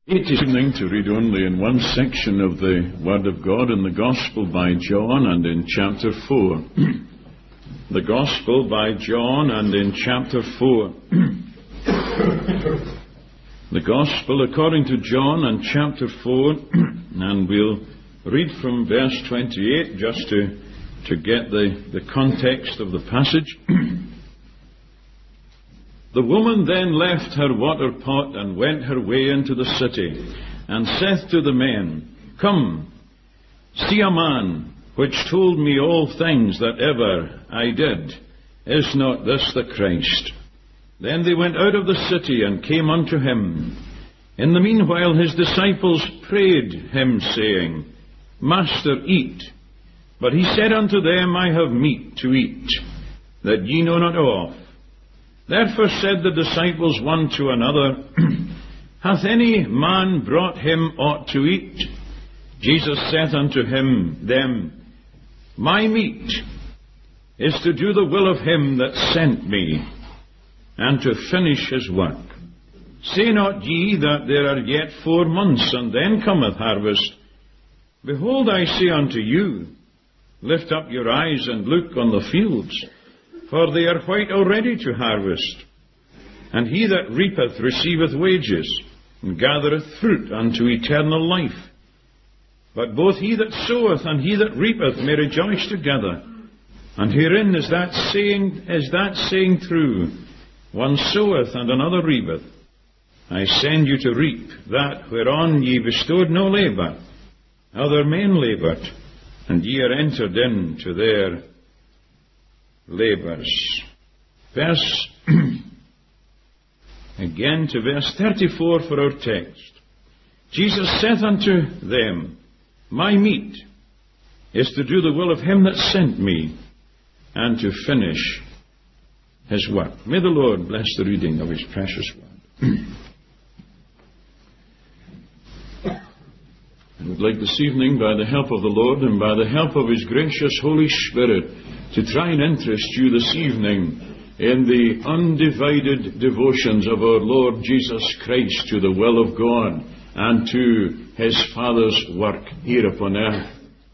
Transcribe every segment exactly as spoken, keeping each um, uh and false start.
It is evening to read only in one section of the Word of God in the Gospel by John and in chapter four. The Gospel by John and in chapter four. The Gospel according to John and chapter four, and we'll read from verse twenty-eight just to, to get the, the context of the passage. The woman then left her water pot and went her way into the city, and saith to the men, Come, see a man which told me all things that ever I did. Is not this the Christ? Then they went out of the city and came unto him. In the meanwhile his disciples prayed him, saying, Master, eat. But he said unto them, I have meat to eat, that ye know not of. Therefore said the disciples one to another, Hath any man brought him aught to eat? Jesus saith unto him, them, My meat is to do the will of him that sent me, and to finish his work. Say not ye that there are yet four months, and then cometh harvest? Behold, I say unto you, Lift up your eyes and look on the fields, for they are white already to harvest. And he that reapeth receiveth wages, and gathereth fruit unto eternal life. But both he that soweth and he that reapeth may rejoice together. And herein is that saying, is that saying true, One soweth and another reapeth. I send you to reap that whereon ye bestowed no labour. Other men laboured, and ye are entered into their labours. Verse again to verse thirty-four for our text. Jesus saith unto them, My meat is to do the will of him that sent me, and to finish his work. May the Lord bless the reading of his precious word. I would like this evening, by the help of the Lord and by the help of his gracious Holy Spirit, to try and interest you this evening in the undivided devotions of our Lord Jesus Christ to the will of God and to his Father's work here upon earth.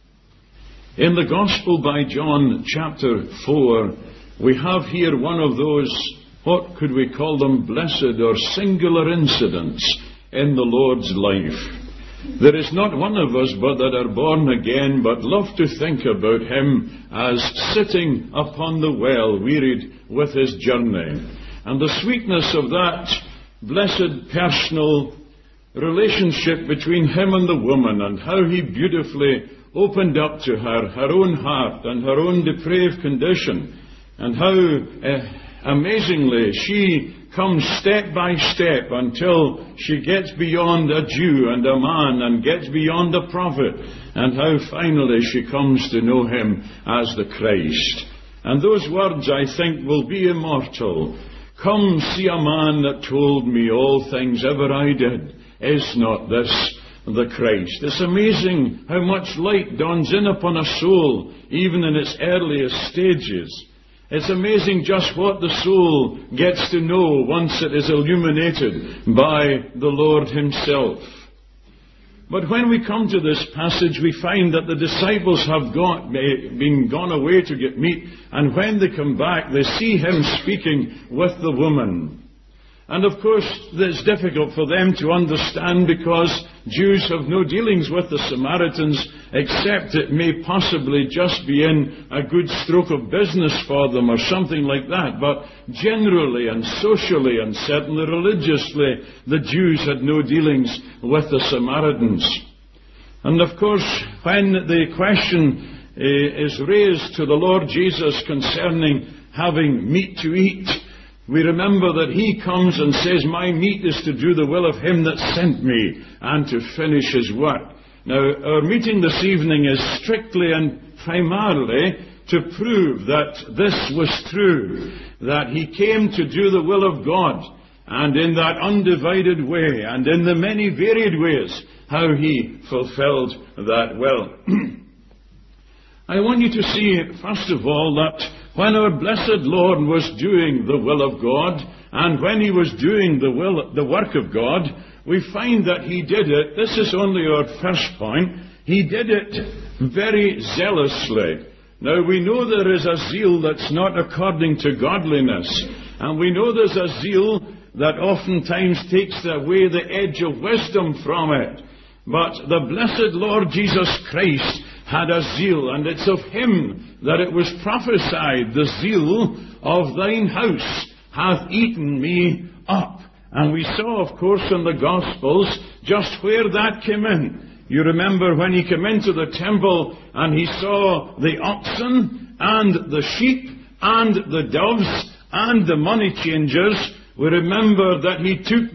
In the Gospel by John chapter four, we have here one of those, what could we call them, blessed or singular incidents in the Lord's life. There is not one of us but that are born again, but love to think about him as sitting upon the well, wearied with his journey. And the sweetness of that blessed personal relationship between him and the woman, and how he beautifully opened up to her her own heart and her own depraved condition, and how uh, amazingly she comes step by step until she gets beyond a Jew and a man and gets beyond a prophet, and how finally she comes to know him as the Christ. And those words, I think, will be immortal. Come, see a man that told me all things ever I did. Is not this the Christ? It's amazing how much light dawns in upon a soul, even in its earliest stages. It's amazing just what the soul gets to know once it is illuminated by the Lord himself. But when we come to this passage, we find that the disciples have got, been gone away to get meat, and when they come back, they see him speaking with the woman. And of course, it's difficult for them to understand, because Jews have no dealings with the Samaritans, except it may possibly just be in a good stroke of business for them or something like that. But generally and socially and certainly religiously, the Jews had no dealings with the Samaritans. And of course, when the question uh, is raised to the Lord Jesus concerning having meat to eat, we remember that he comes and says, My meat is to do the will of him that sent me, and to finish his work. Now, our meeting this evening is strictly and primarily to prove that this was true, that he came to do the will of God, and in that undivided way, and in the many varied ways, how he fulfilled that will. I want you to see, first of all, that when our blessed Lord was doing the will of God, and when he was doing the will, the work of God, we find that he did it. This is only our first point. He did it very zealously. Now, we know there is a zeal that's not according to godliness. And we know there's a zeal that oftentimes takes away the edge of wisdom from it. But the blessed Lord Jesus Christ had a zeal, and it's of him that it was prophesied, the zeal of thine house hath eaten me up. And we saw, of course, in the Gospels just where that came in. You remember when he came into the temple and he saw the oxen and the sheep and the doves and the money changers. We remember that he took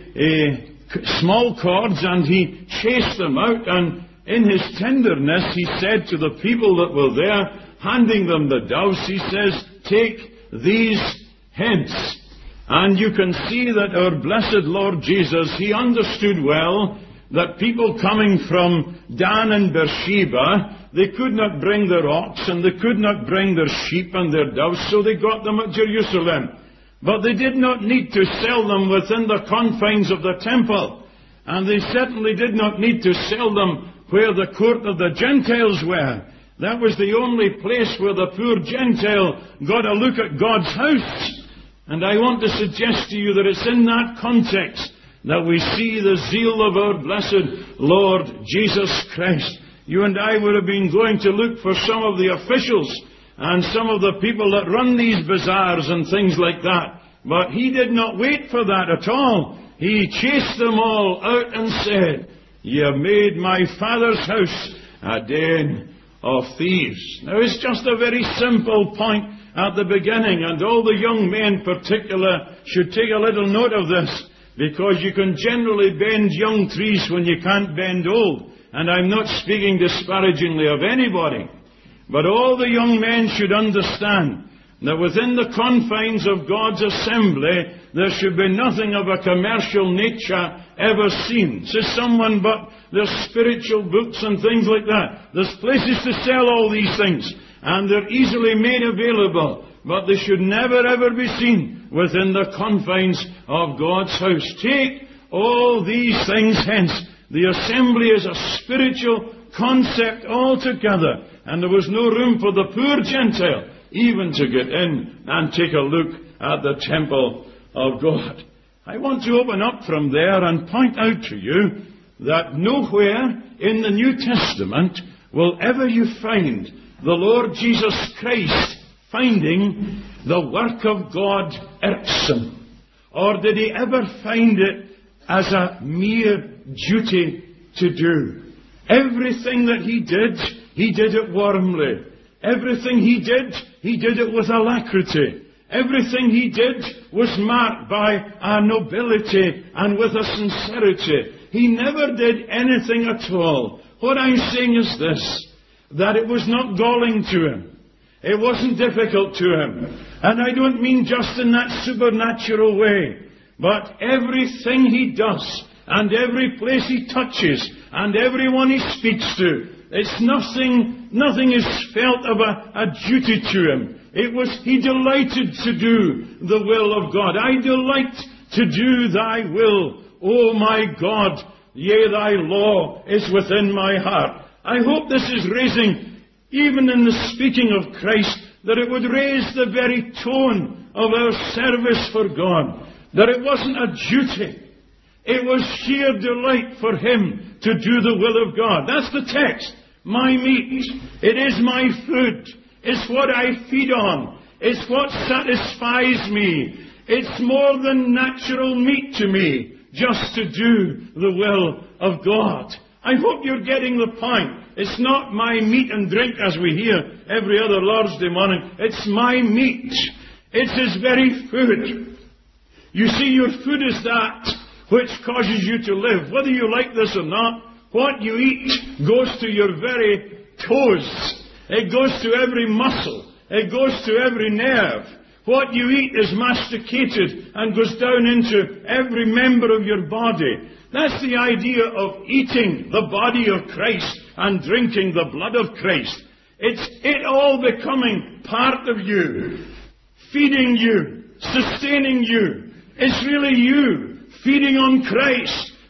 the uh, small cords and he chased them out, and in his tenderness he said to the people that were there, handing them the doves, he says, take these hence. And you can see that our blessed Lord Jesus, he understood well that people coming from Dan and Beersheba, they could not bring their ox and they could not bring their sheep and their doves, so they got them at Jerusalem. But they did not need to sell them within the confines of the temple. And they certainly did not need to sell them where the court of the Gentiles were. That was the only place where the poor Gentile got a look at God's house. And I want to suggest to you that it's in that context that we see the zeal of our blessed Lord Jesus Christ. You and I would have been going to look for some of the officials and some of the people that run these bazaars and things like that. But he did not wait for that at all. He chased them all out and said, ye have made my Father's house a den of thieves. Now, it's just a very simple point at the beginning, and all the young men in particular should take a little note of this, because you can generally bend young trees when you can't bend old. And I'm not speaking disparagingly of anybody, but all the young men should understand that within the confines of God's assembly, there should be nothing of a commercial nature ever seen. Says someone, but there's spiritual books and things like that. There's places to sell all these things, and they're easily made available, but they should never ever be seen within the confines of God's house. Take all these things hence. The assembly is a spiritual concept altogether, and there was no room for the poor Gentile even to get in and take a look at the temple of God. I want to open up from there and point out to you that nowhere in the New Testament will ever you find the Lord Jesus Christ finding the work of God irksome. Or did he ever find it as a mere duty to do? Everything that he did, he did it warmly. Everything he did, he did it with alacrity. Everything he did was marked by a nobility and with a sincerity. He never did anything at all. What I'm saying is this, that it was not galling to him. It wasn't difficult to him. And I don't mean just in that supernatural way, but everything he does, and every place he touches, and everyone he speaks to, it's nothing, nothing is felt of a, a duty to him. It was, he delighted to do the will of God. I delight to do thy will, O my God. Yea, thy law is within my heart. I hope this is raising, even in the speaking of Christ, that it would raise the very tone of our service for God. That it wasn't a duty. It was sheer delight for him to do the will of God. That's the text. My meat. It is my food. It's what I feed on. It's what satisfies me. It's more than natural meat to me just to do the will of God. I hope you're getting the point. It's not my meat and drink as we hear every other Lord's Day morning. It's my meat. It's his very food. You see, your food is that which causes you to live. Whether you like this or not, what you eat goes to your very toes. It goes to every muscle. It goes to every nerve. What you eat is masticated and goes down into every member of your body. That's the idea of eating the body of Christ and drinking the blood of Christ. It's it all becoming part of you, feeding you, sustaining you. It's really you feeding on Christ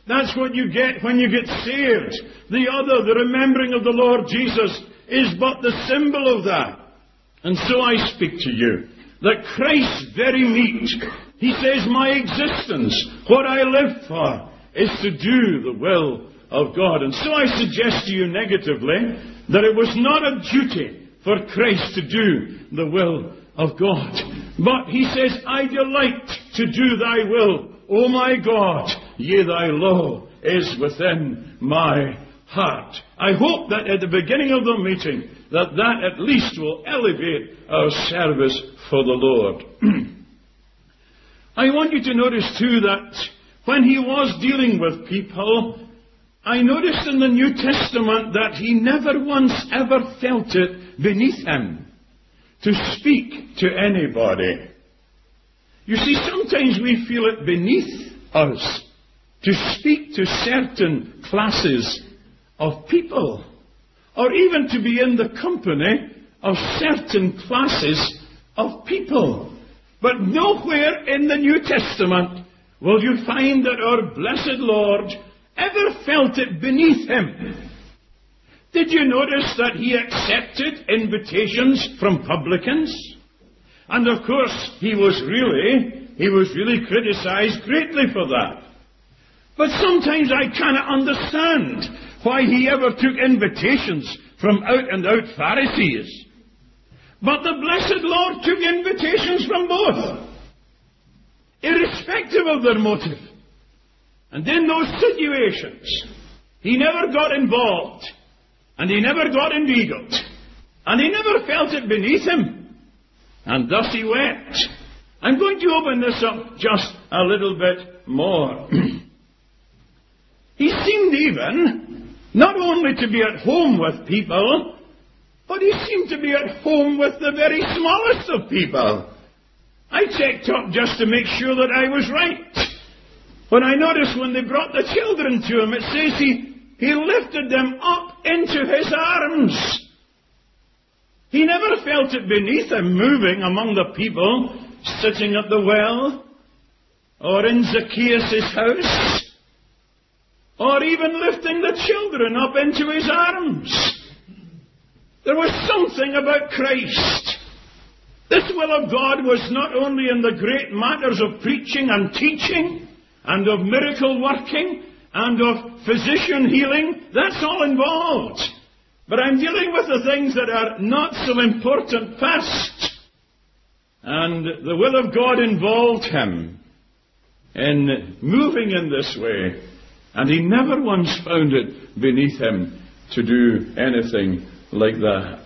That's what you get when you get saved. The other, the remembering of the Lord Jesus, is but the symbol of that. And so I speak to you, that Christ's very meat, he says, my existence, what I live for, is to do the will of God. And so I suggest to you negatively that it was not a duty for Christ to do the will of God. But he says, I delight to do thy will, O my God, yea, thy law is within my heart. I hope that at the beginning of the meeting, that that at least will elevate our service for the Lord. I want you to notice too that when he was dealing with people, I noticed in the New Testament that he never once ever felt it beneath him to speak to anybody. You see, sometimes we feel it beneath us to speak to certain classes of people, or even to be in the company of certain classes of people. But nowhere in the New Testament will you find that our blessed Lord ever felt it beneath him. Did you notice that he accepted invitations from publicans? And of course, he was really, he was really criticized greatly for that. But sometimes I cannot understand why he ever took invitations from out-and-out Pharisees. But the blessed Lord took invitations from both, irrespective of their motive. And in those situations, he never got involved, and he never got inveigled, and he never felt it beneath him. And thus he went. I'm going to open this up just a little bit more. He seemed even not only to be at home with people, but he seemed to be at home with the very smallest of people. I checked up just to make sure that I was right. When I noticed when they brought the children to him, it says he, he lifted them up into his arms. He never felt it beneath him moving among the people, sitting at the well, or in Zacchaeus' house, or even lifting the children up into his arms. There was something about Christ. This will of God was not only in the great matters of preaching and teaching, and of miracle working, and of physician healing. That's all involved. But I'm dealing with the things that are not so important first. And the will of God involved him in moving in this way. And he never once found it beneath him to do anything like that.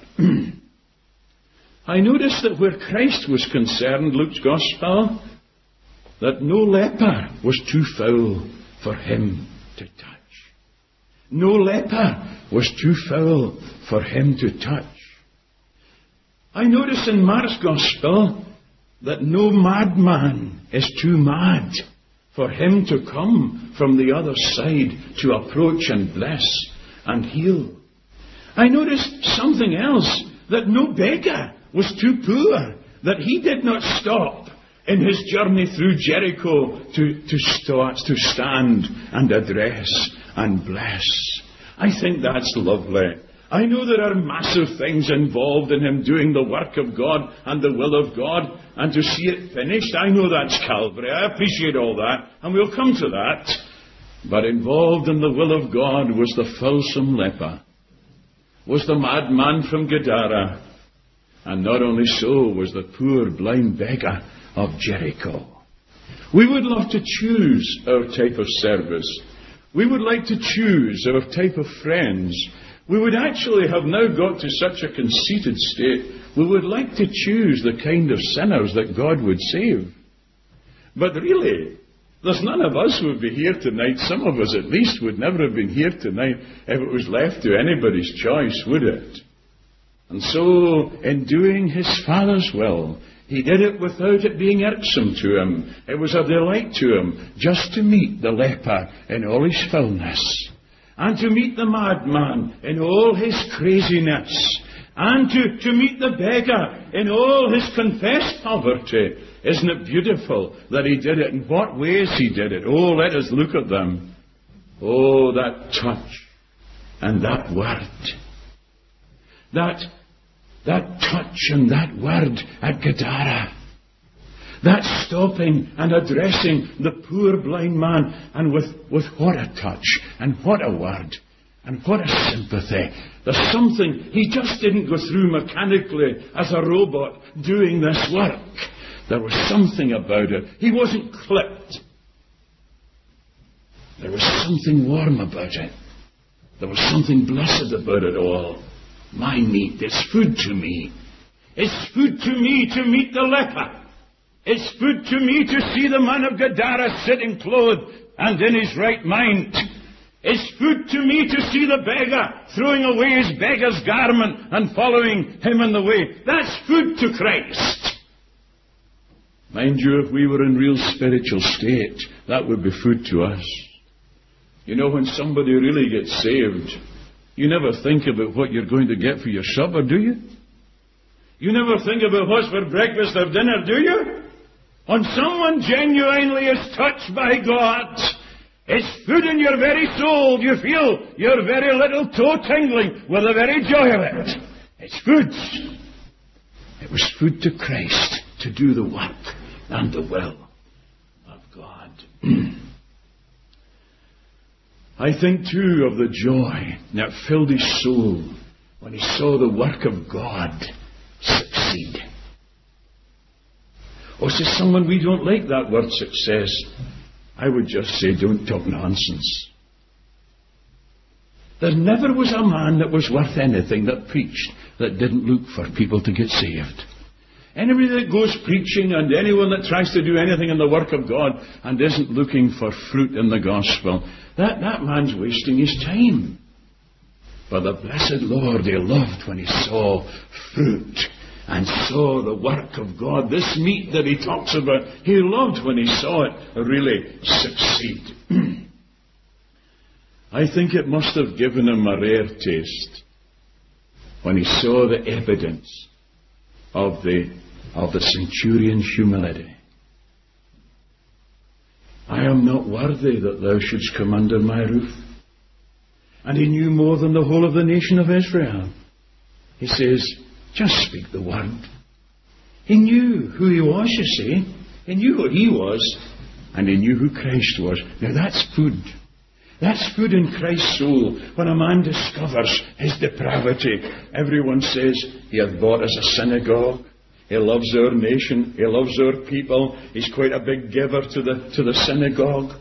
I noticed that where Christ was concerned, Luke's Gospel, that no leper was too foul for him to touch. No leper was too foul for him to touch. I notice in Mark's Gospel that no madman is too mad for him to come from the other side to approach and bless and heal. I noticed something else, that no beggar was too poor, that he did not stop in his journey through Jericho to, to, start, to stand and address and bless. I think that's lovely. I know there are massive things involved in him doing the work of God and the will of God, and to see it finished, I know that's Calvary. I appreciate all that, and we'll come to that. But involved in the will of God was the fulsome leper, was the madman from Gadara, and not only so was the poor blind beggar of Jericho. We would love to choose our type of service. We would like to choose our type of friends. We would actually have now got to such a conceited state, we would like to choose the kind of sinners that God would save. But really, there's none of us who would be here tonight. Some of us at least would never have been here tonight if it was left to anybody's choice, would it? And so, in doing his Father's will, he did it without it being irksome to him. It was a delight to him just to meet the leper in all his fullness, and to meet the madman in all his craziness, and to, to meet the beggar in all his confessed poverty. Isn't it beautiful that he did it? In what ways he did it? Oh, let us look at them. Oh, that touch and that word. That, that touch and that word at Gadara. That stopping and addressing the poor blind man, and with, with what a touch and what a word and what a sympathy. There's something, he just didn't go through mechanically as a robot doing this work. There was something about it. He wasn't clipped. There was something warm about it. There was something blessed about it all. My meat is food to me. It's food to me to meet the leper. It's food to me to see the man of Gadara sitting clothed and in his right mind. It's food to me to see the beggar throwing away his beggar's garment and following him in the way. That's food to Christ. Mind you, if we were in real spiritual state, that would be food to us. You know, when somebody really gets saved, you never think about what you're going to get for your supper, do you? You never think about what's for breakfast or dinner, do you? When someone genuinely is touched by God, it's food in your very soul. You feel your very little toe tingling with the very joy of it. It's food. It was food to Christ to do the work and the will of God. I think too of the joy that filled his soul when he saw the work of God succeed. Or to someone, we don't like that word success. I would just say, don't talk nonsense. There never was a man that was worth anything that preached that didn't look for people to get saved. Anybody that goes preaching and anyone that tries to do anything in the work of God and isn't looking for fruit in the gospel, that, that man's wasting his time. But the blessed Lord, he loved when he saw fruit and saw the work of God. This meat that he talks about, he loved when he saw it really succeed. I think it must have given him a rare taste when he saw the evidence of the, of the centurion's humility. I am not worthy that thou shouldst come under my roof. And he knew more than the whole of the nation of Israel. He says, just speak the word. He knew who he was, you see. He knew who he was, and he knew who Christ was. Now that's food. That's food in Christ's soul. When a man discovers his depravity, everyone says, he hath bought us a synagogue. He loves our nation. He loves our people. He's quite a big giver to the, to the synagogue.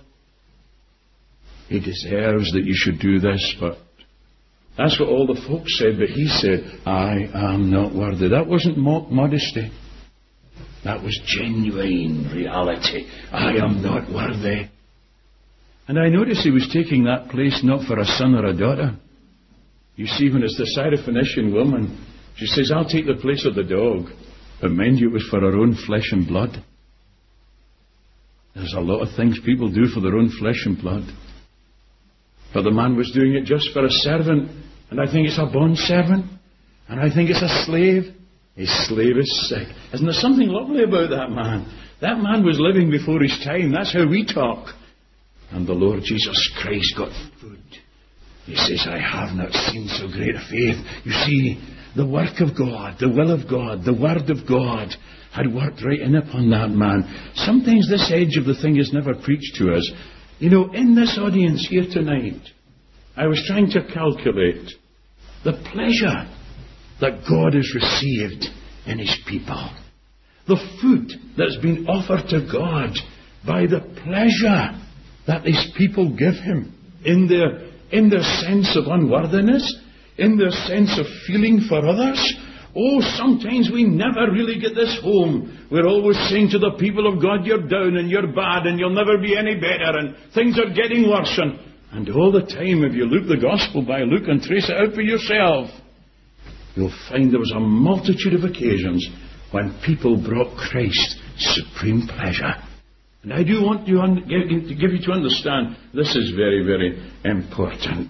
He deserves that you should do this, but that's what all the folks said. But he said, I am not worthy. That wasn't mock modesty. That was genuine reality. I am not worthy. And I noticed he was taking that place not for a son or a daughter. You see, when it's the Syrophoenician woman, she says, I'll take the place of the dog. But mind you, it was for her own flesh and blood. There's a lot of things people do for their own flesh and blood. But the man was doing it just for a servant. And I think it's a bond servant. And I think it's a slave. His slave is sick. Isn't there something lovely about that man? That man was living before his time. That's how we talk. And the Lord Jesus Christ got food. He says, I have not seen so great a faith. You see, the work of God, the will of God, the word of God had worked right in upon that man. Sometimes this edge of the thing is never preached to us. You know, in this audience here tonight, I was trying to calculate the pleasure that God has received in his people. The food that's been offered to God by the pleasure that these people give him in their, in their sense of unworthiness, in their sense of feeling for others. Oh, sometimes we never really get this home. We're always saying to the people of God, you're down and you're bad and you'll never be any better and things are getting worse. And, and all the time, if you look the gospel by Luke and trace it out for yourself, you'll find there was a multitude of occasions when people brought Christ supreme pleasure. And I do want to give you to understand this is very, very important.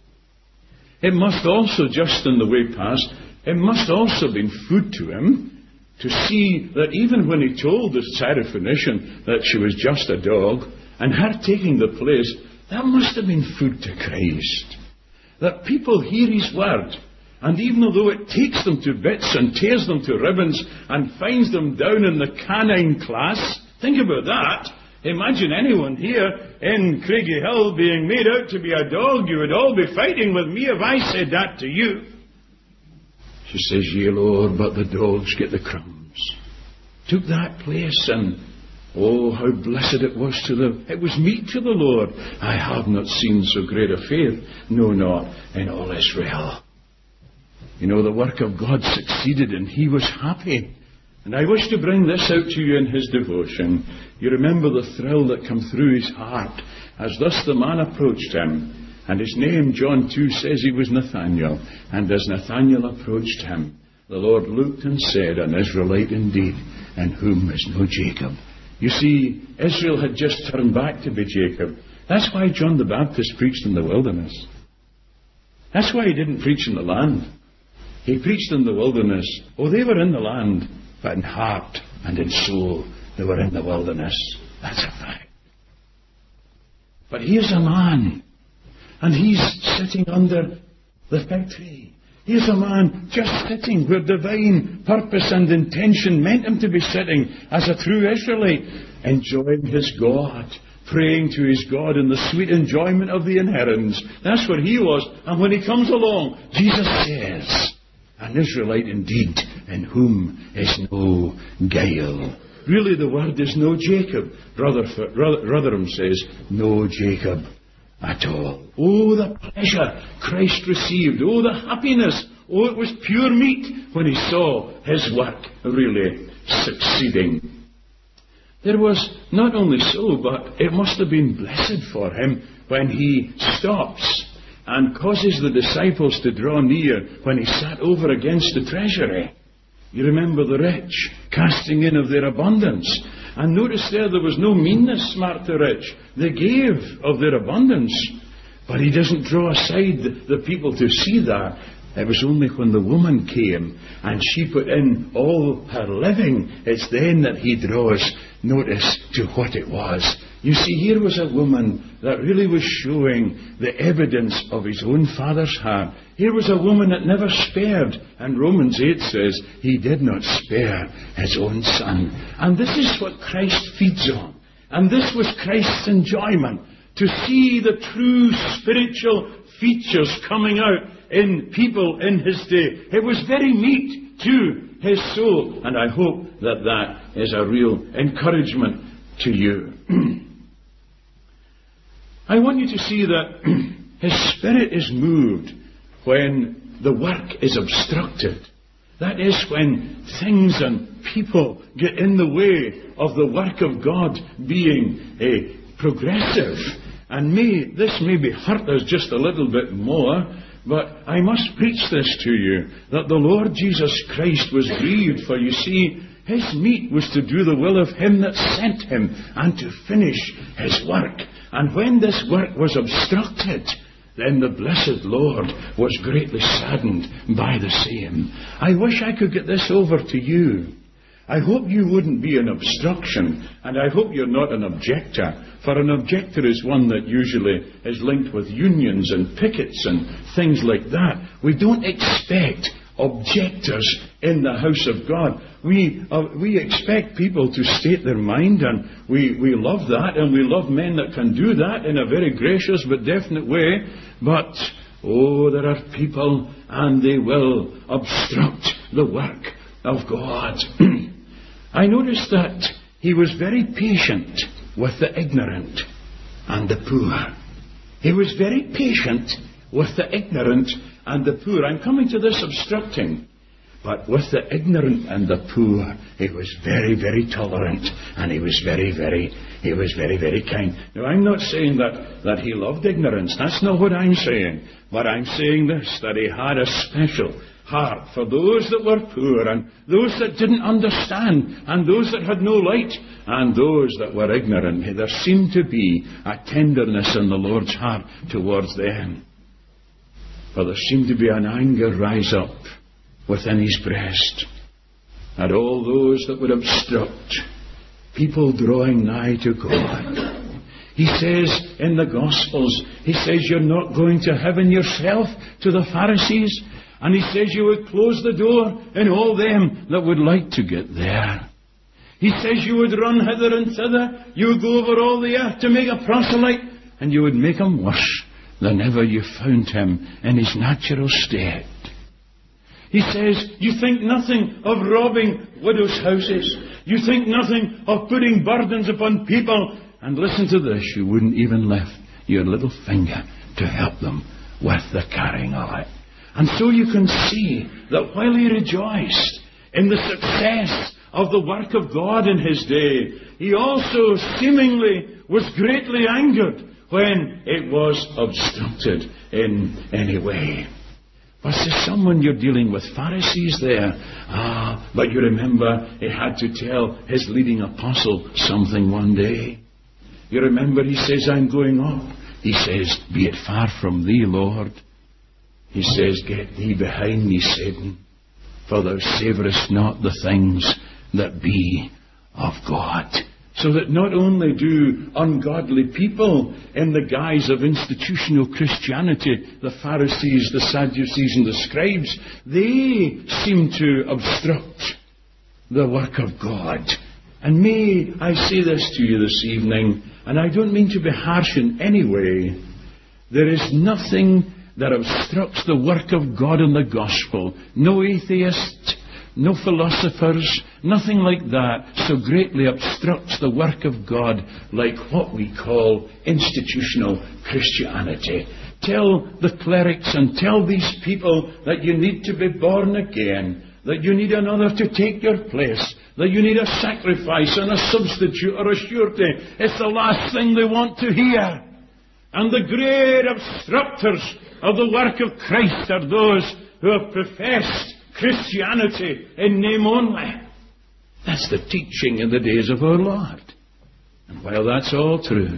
It must also, just in the way past, it must also have been food to him to see that even when he told the Syrophoenician that she was just a dog, and her taking the place, That must have been food to Christ. That people hear his word, and even though it takes them to bits and tears them to ribbons and finds them down in the canine class, think about that. Imagine anyone here in Craigie Hill being made out to be a dog. You would all be fighting with me if I said that to you. She says, yea, Lord, but the dogs get the crumbs. Took that place, and oh, how blessed it was to them. It was meat to the Lord. I have not seen so great a faith, no, not in all Israel. You know, the work of God succeeded, and he was happy. And I wish to bring this out to you in his devotion. You remember the thrill that came through his heart as thus the man approached him. And his name, John two, says he was Nathanael. And as Nathanael approached him, the Lord looked and said, an Israelite indeed, in whom is no Jacob. You see, Israel had just turned back to be Jacob. That's why John the Baptist preached in the wilderness. That's why he didn't preach in the land. He preached in the wilderness. Oh, they were in the land, but in heart and in soul, they were in the wilderness. That's a fact. But here's a man, and he's sitting under the fig tree. Here's a man just sitting where divine purpose and intention meant him to be sitting as a true Israelite, enjoying his God, praying to his God in the sweet enjoyment of the inheritance. That's where he was. And when he comes along, Jesus says, an Israelite indeed, in whom is no guile. Really, the word is no Jacob. Rutherford, Rotherham says, no Jacob at all. Oh, the pleasure Christ received. Oh, the happiness. Oh, it was pure meat when he saw his work really succeeding. There was not only so, but it must have been blessed for him when he stops and causes the disciples to draw near when he sat over against the treasury. You remember the rich casting in of their abundance. And notice there, there was no meanness, smart the rich. They gave of their abundance. But he doesn't draw aside the, the people to see that. It was only when the woman came and she put in all her living, it's then that he draws notice to what it was. You see, here was a woman that really was showing the evidence of his own Father's heart. Here was a woman that never spared. And Romans eight says, he did not spare his own son. And this is what Christ feeds on. And this was Christ's enjoyment, to see the true spiritual features coming out in people in his day. It was very meat to his soul. And I hope that that is a real encouragement to you. I want you to see that his spirit is moved when the work is obstructed. That is when things and people get in the way of the work of God being a progressive. And may, this maybe hurt us just a little bit more, but I must preach this to you, that the Lord Jesus Christ was grieved, for you see, his meat was to do the will of him that sent him and to finish his work. And when this work was obstructed, then the blessed Lord was greatly saddened by the same. I wish I could get this over to you. I hope you wouldn't be an obstruction, and I hope you're not an objector, for an objector is one that usually is linked with unions and pickets and things like that. We don't expect objectors in the house of God. We uh, we expect people to state their mind, and we, we love that, and we love men that can do that in a very gracious but definite way. But, oh, there are people, and they will obstruct the work of God. I noticed that he was very patient with the ignorant and the poor. He was very patient with the ignorant and the poor. I'm coming to this obstructing. But with the ignorant and the poor, he was very, very tolerant, and he was very, very, he was very, very kind. Now, I'm not saying that, that he loved ignorance. That's not what I'm saying. But I'm saying this, that he had a special heart for those that were poor, and those that didn't understand, and those that had no light, and those that were ignorant. There seemed to be a tenderness in the Lord's heart towards them. For there seemed to be an anger rise up within his breast at all those that would obstruct people drawing nigh to God. He says in the Gospels, he says you're not going to heaven yourself to the Pharisees. And he says you would close the door on all them that would like to get there. He says you would run hither and thither. You would go over all the earth to make a proselyte. And you would make him worse than ever you found him in his natural state. He says, you think nothing of robbing widows' houses. You think nothing of putting burdens upon people. And listen to this, you wouldn't even lift your little finger to help them with the carrying of it. And so you can see that while he rejoiced in the success of the work of God in his day, he also seemingly was greatly angered when it was obstructed in any way. But there's someone you're dealing with, Pharisees there. Ah, but you remember he had to tell his leading apostle something one day. You remember he says, I'm going up. He says, be it far from thee, Lord. He says, get thee behind me, Satan, for thou savourest not the things that be of God. So that not only do ungodly people in the guise of institutional Christianity, the Pharisees, the Sadducees and the scribes, they seem to obstruct the work of God. And may I say this to you this evening, and I don't mean to be harsh in any way, there is nothing that obstructs the work of God in the gospel. No atheist, no philosophers, nothing like that so greatly obstructs the work of God like what we call institutional Christianity. Tell the clerics and tell these people that you need to be born again, that you need another to take your place, that you need a sacrifice and a substitute or a surety. It's the last thing they want to hear. And the great obstructors of the work of Christ are those who have professed Christianity in name only. That's the teaching in the days of our Lord. And while that's all true,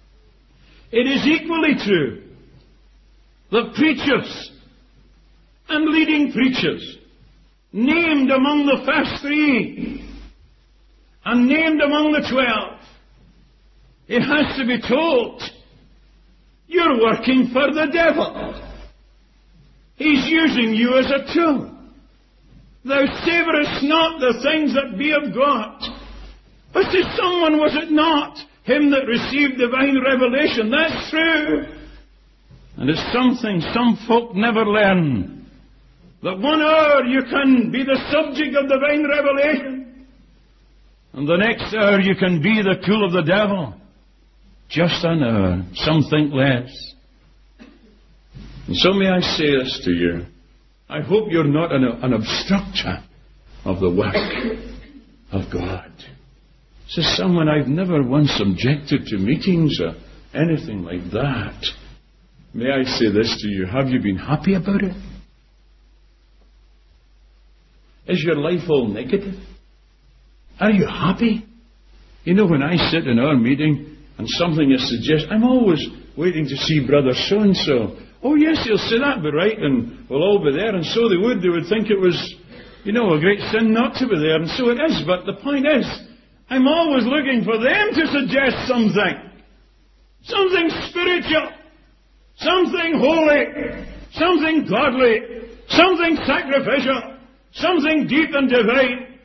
it is equally true that preachers and leading preachers, named among the first three and named among the twelve, it has to be told, you're working for the devil. He's using you as a tool. Thou savourest not the things that be of God. But to someone was it not him that received divine revelation? That's true. And it's something some folk never learn. That one hour you can be the subject of divine revelation, and the next hour you can be the tool of the devil. Just an hour. Some think less. And so may I say this to you. I hope you're not an, an obstructor of the work of God. Says someone, I've never once objected to meetings or anything like that. May I say this to you? Have you been happy about it? Is your life all negative? Are you happy? You know, when I sit in our meeting and something is suggested, I'm always waiting to see brother so-and-so. Oh yes, he'll say that, be right, and we'll all be there. And so they would. They would think it was, you know, a great sin not to be there. And so it is. But the point is, I'm always looking for them to suggest something. Something spiritual. Something holy. Something godly. Something sacrificial. Something deep and divine.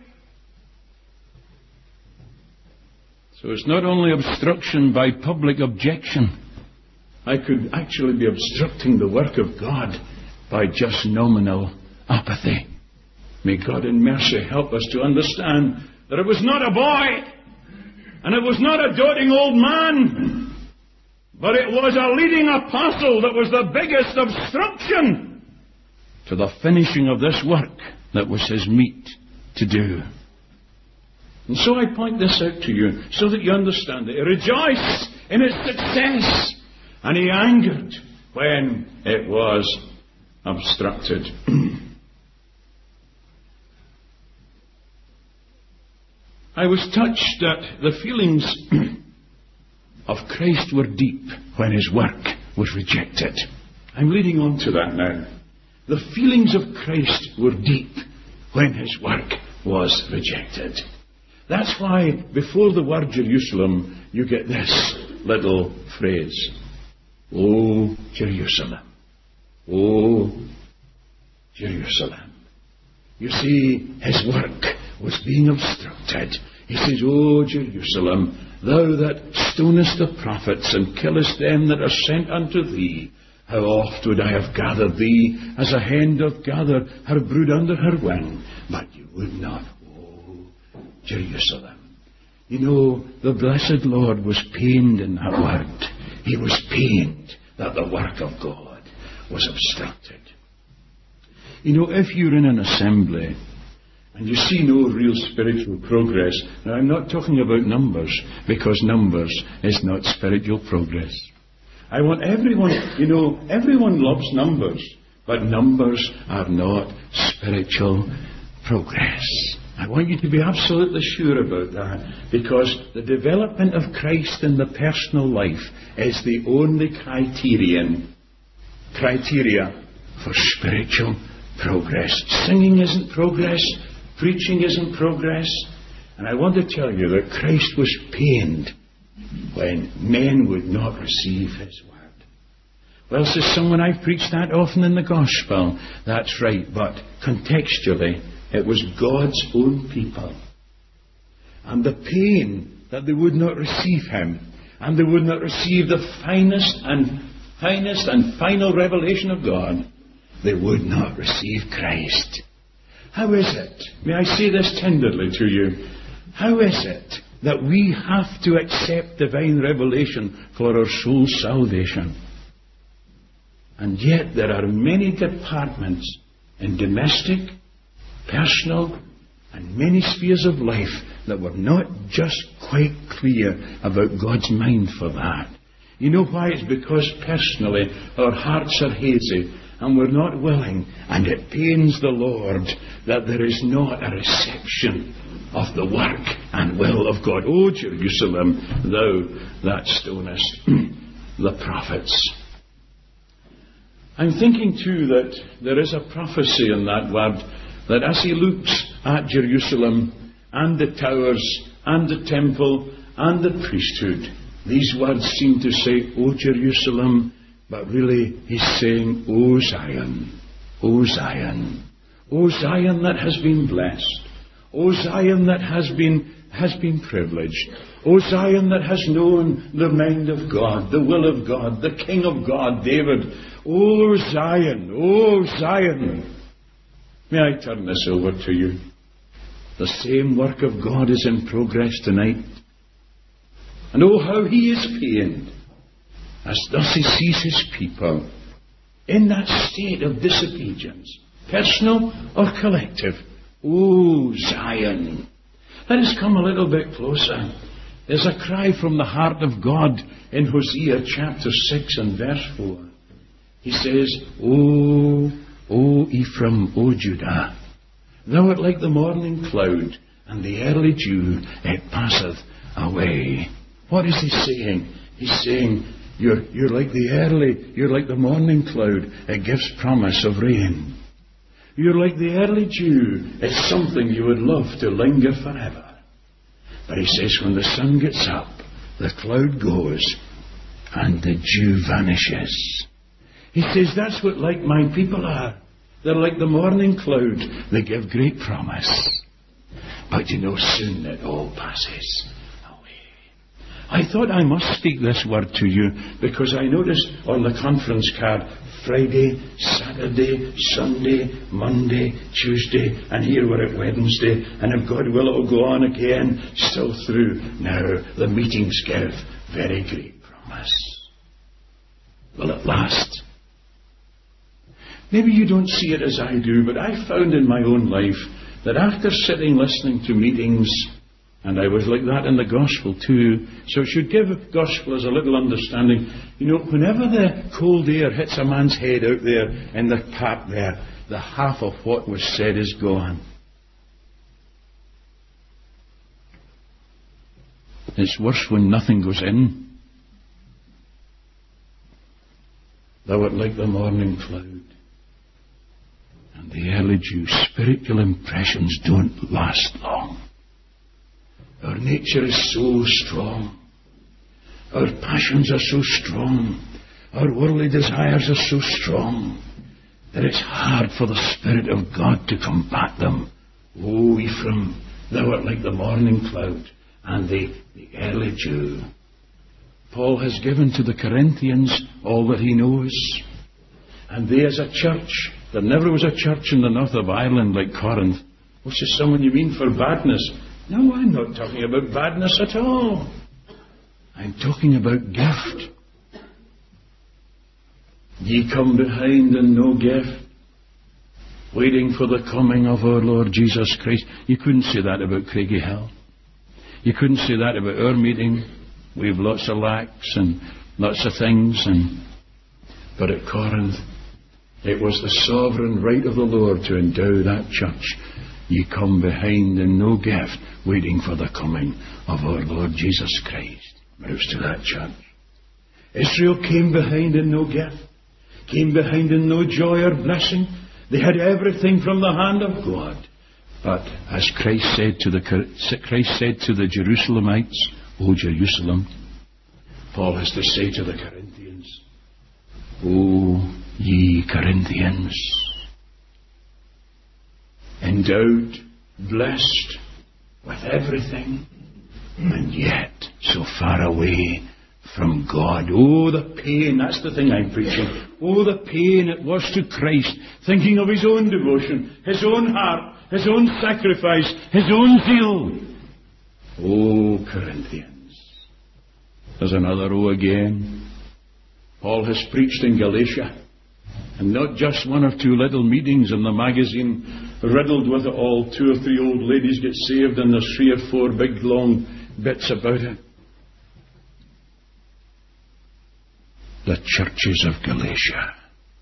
So it's not only obstruction by public objection. I could actually be obstructing the work of God by just nominal apathy. May God in mercy help us to understand that it was not a boy, and it was not a doting old man, but it was a leading apostle that was the biggest obstruction to the finishing of this work that was his meat to do. And so I point this out to you so that you understand it. He rejoiced in its success, and he angered when it was obstructed. I was touched that the feelings of Christ were deep when his work was rejected. I'm leading on to that now. The feelings of Christ were deep when his work was rejected. That's why before the word Jerusalem, you get this little phrase. Oh, Jerusalem. Oh, Jerusalem. You see, his work was being obstructed. He says, Oh, Jerusalem, thou that stonest the prophets and killest them that are sent unto thee, how oft would I have gathered thee as a hen doth gather her brood under her wing, but you would not. Oh, Jerusalem. You know, the blessed Lord was pained in that word. He was pained that the work of God was obstructed. You know, if you're in an assembly and you see no real spiritual progress, now I'm not talking about numbers, because numbers is not spiritual progress. I want everyone, you know, everyone loves numbers, but numbers are not spiritual progress. I want you to be absolutely sure about that, because the development of Christ in the personal life is the only criterion, criteria for spiritual progress. Singing isn't progress. Preaching isn't progress. And I want to tell you that Christ was pained when men would not receive his word. Well, says someone, I've preached that often in the gospel. That's right, but contextually, it was God's own people. And the pain that they would not receive him, and they would not receive the finest and finest and final revelation of God, they would not receive Christ. How is it, may I say this tenderly to you, how is it that we have to accept divine revelation for our soul's salvation? And yet there are many departments in domestic, personal, and many spheres of life that were not just quite clear about God's mind for that. You know why? It's because personally our hearts are hazy and we're not willing, and it pains the Lord that there is not a reception of the work and will of God. O Jerusalem, thou that stonest the prophets. I'm thinking too that there is a prophecy in that word, that as he looks at Jerusalem and the towers and the temple and the priesthood, these words seem to say, O Jerusalem, but really he's saying, O Zion, O Zion, O Zion that has been blessed, O Zion that has been has been privileged, O Zion that has known the mind of God, the will of God, the King of God, David. O Zion, O Zion. May I turn this over to you? The same work of God is in progress tonight. And oh, how he is pained as thus he sees his people in that state of disobedience, personal or collective. Oh, Zion. Let us come a little bit closer. There's a cry from the heart of God in Hosea chapter six and verse four. He says, O, O Ephraim, O Judah, thou art like the morning cloud, and the early dew, it passeth away. What is he saying? He's saying, you're, you're like the early, you're like the morning cloud, it gives promise of rain. You're like the early dew, it's something you would love to linger forever. But he says, when the sun gets up, the cloud goes, and the dew vanishes. He says, that's what like my people are. They're like the morning cloud. They give great promise. But you know, soon it all passes away. I thought I must speak this word to you because I noticed on the conference card, Friday, Saturday, Sunday, Monday, Tuesday, and here we're at Wednesday, and if God will, it will go on again, still through. Now, the meetings give very great promise. Will it last? Maybe you don't see it as I do, but I found in my own life that after sitting listening to meetings, and I was like that in the gospel too, so it should give gospel as a little understanding. You know, whenever the cold air hits a man's head out there in the park there, the half of what was said is gone. It's worse when nothing goes in. Thou art like the morning cloud. And the early dew, spiritual impressions don't last long. Our nature is so strong. Our passions are so strong. Our worldly desires are so strong that it's hard for the Spirit of God to combat them. O Ephraim, thou art like the morning cloud and the, the early dew. Paul has given to the Corinthians all that he knows. And they as a church, there never was a church in the north of Ireland like Corinth. Which is someone you mean for badness? No, I'm not talking about badness at all. I'm talking about gift. Ye come behind and no gift, waiting for the coming of our Lord Jesus Christ. You couldn't say that about Craigiehill. You couldn't say that about our meeting. We have lots of lacks and lots of things. And but at Corinth, it was the sovereign right of the Lord to endow that church. Ye come behind in no gift, waiting for the coming of our Lord Jesus Christ. Moves to that church. Israel came behind in no gift, came behind in no joy or blessing. They had everything from the hand of God. But as Christ said to the Christ said to the Jerusalemites, O Jerusalem, Paul has to say to the Corinthians, O ye Corinthians, endowed, blessed with everything, and yet so far away from God. Oh, the pain, that's the thing I'm preaching. Oh, the pain it was to Christ, thinking of his own devotion, his own heart, his own sacrifice, his own zeal. Oh, Corinthians. There's another oh again. Paul has preached in Galatia, and not just one or two little meetings in the magazine riddled with it all. Two or three old ladies get saved and there's three or four big long bits about it. The churches of Galatia.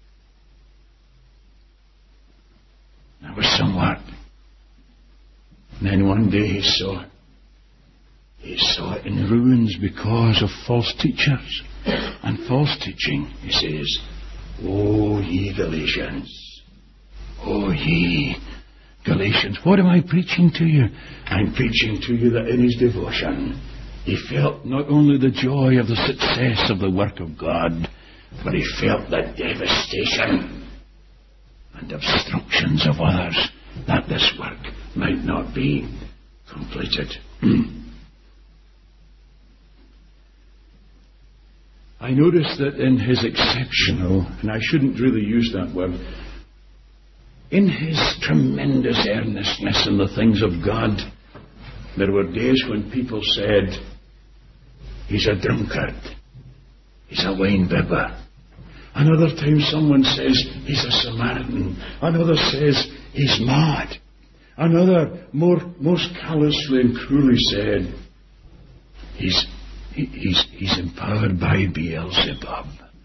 There was some work. And then one day he saw it. He saw it in ruins because of false teachers and false teaching. He says, O ye Galatians, O ye Galatians, what am I preaching to you? I'm preaching to you that in his devotion he felt not only the joy of the success of the work of God, but he felt the devastation and obstructions of others that this work might not be completed. I noticed that in his exceptional, and I shouldn't really use that word, in his tremendous earnestness in the things of God, there were days when people said, he's a drunkard, he's a wine bibber. Another time someone says, he's a Samaritan. Another says, he's mad. Another, more, most callously and cruelly said, he's, he, he's, he's empowered by Beelzebub.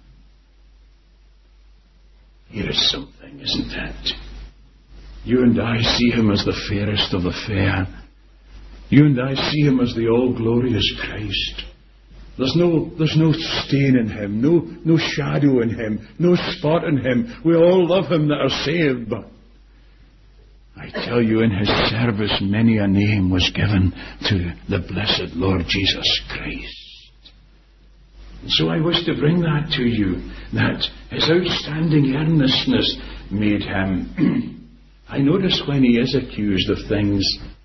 Here is something, isn't it? You and I see him as the fairest of the fair. You and I see him as the all-glorious Christ. There's no, there's no stain in him, no, no shadow in him, no spot in him. We all love him that are saved, but I tell you, in his service many a name was given to the blessed Lord Jesus Christ. And so I wish to bring that to you, that his outstanding earnestness made him. I notice when he is accused of things,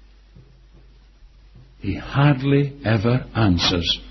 he hardly ever answers.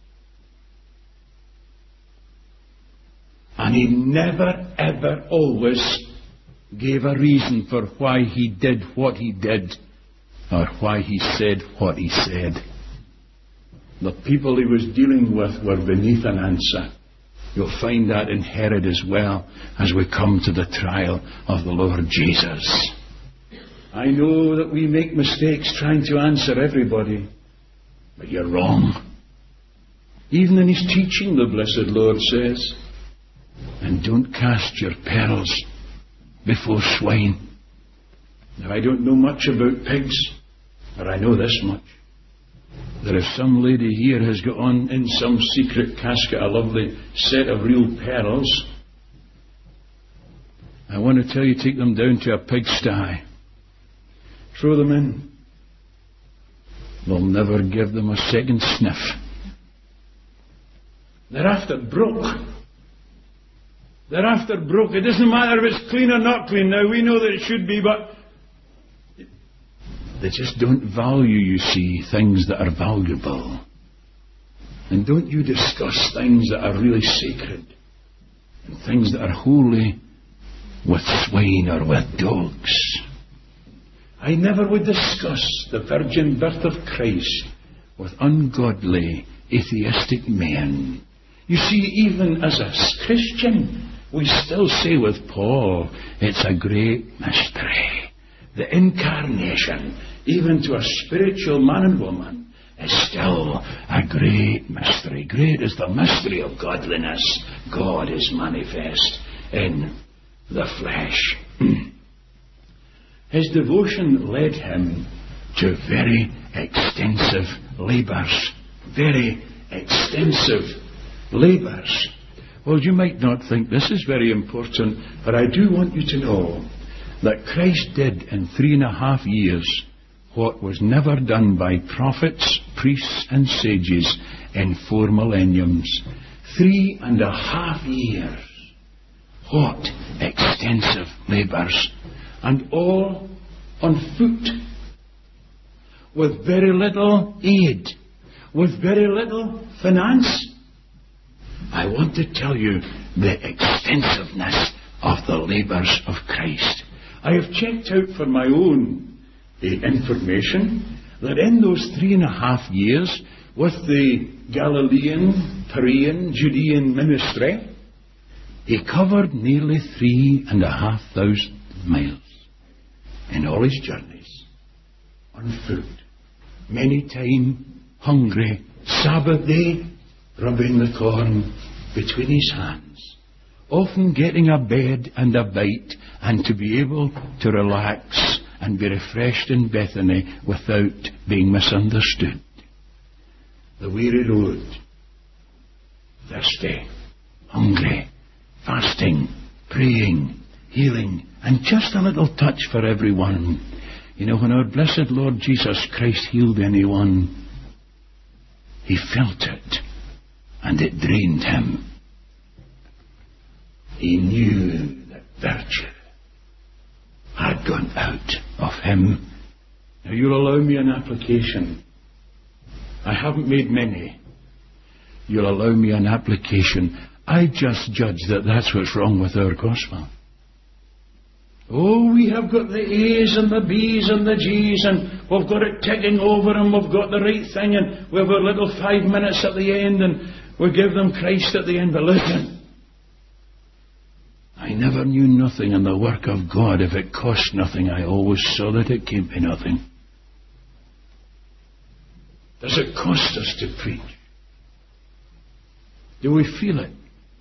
And he never, ever, always gave a reason for why he did what he did, or why he said what he said. The people he was dealing with were beneath an answer. You'll find that in Herod as well, as we come to the trial of the Lord Jesus. I know that we make mistakes trying to answer everybody, but you're wrong. Even in his teaching, the blessed Lord says, and don't cast your pearls before swine. Now, I don't know much about pigs, but I know this much. That if some lady here has got on in some secret casket a lovely set of real pearls, I want to tell you, take them down to a pigsty. Throw them in. will never give them a second sniff. They're after broke. They're after broke. It doesn't matter if it's clean or not clean. Now, we know that it should be, but they just don't value, you see, things that are valuable. And don't you discuss things that are really sacred and things that are holy with swine or with dogs. I never would discuss the virgin birth of Christ with ungodly, atheistic men. You see, even as a Christian, we still say with Paul, it's a great mystery. The incarnation, even to a spiritual man and woman, is still a great mystery. Great is the mystery of godliness. God is manifest in the flesh. His devotion led him to very extensive labours. Very extensive labours. Well, you might not think this is very important, but I do want you to know that Christ did in three and a half years what was never done by prophets, priests and sages in four millenniums. Three and a half years. What extensive labours. And all on foot. With very little aid. With very little finance. I want to tell you the extensiveness of the labours of Christ. I have checked out for my own the information that in those three and a half years with the Galilean, Perean, Judean ministry, he covered nearly three and a half thousand miles in all his journeys on foot. Many times hungry, Sabbath day, rubbing the corn between his hands, often getting a bed and a bite and to be able to relax and be refreshed in Bethany without being misunderstood. The weary road, thirsty, hungry, fasting, praying, healing, and just a little touch for everyone. You know, when our blessed Lord Jesus Christ healed anyone, he felt it, and it drained him. He knew that virtue had gone out of him. Now you'll allow me an application. I haven't made many. You'll allow me an application. I just judge that that's what's wrong with our gospel. Oh, we have got the A's and the B's and the G's, and we've got it ticking over, and we've got the right thing, and we've got little five minutes at the end, and we give them Christ at the end. But listen, I never knew nothing in the work of God if it cost nothing. I always saw that it came to nothing. Does it cost us to preach? Do we feel it?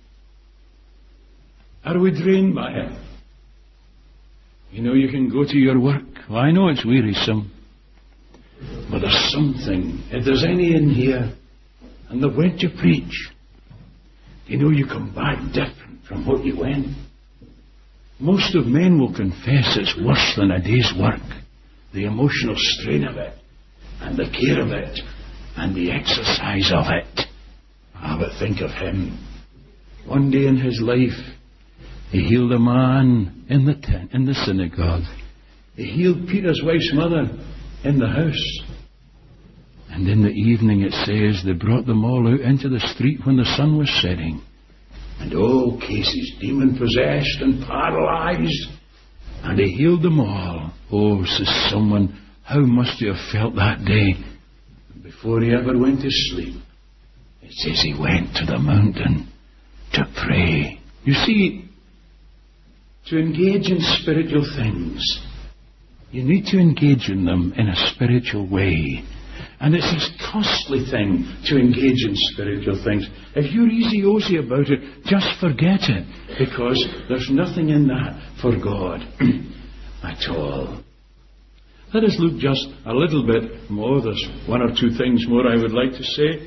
Are we drained by it? You know, you can go to your work. Well, I know it's wearisome, but there's something. If there's any in here, and they went to preach, you know, you come back different from what you went. Most of men will confess it's worse than a day's work. The emotional strain of it, and the care of it, and the exercise of it. Ah, but think of him. One day in his life, he healed a man in the tent, in the synagogue. He healed Peter's wife's mother in the house. And in the evening, it says, they brought them all out into the street when the sun was setting. And all cases, demon-possessed and paralyzed. And he healed them all. Oh, says someone, how must he have felt that day? Before he ever went to sleep, it says he went to the mountain to pray. You see, to engage in spiritual things, you need to engage in them in a spiritual way. And it's a costly thing to engage in spiritual things. If you're easy-ozy about it, just forget it, because there's nothing in that for God at all. Let us look just a little bit more. There's one or two things more I would like to say.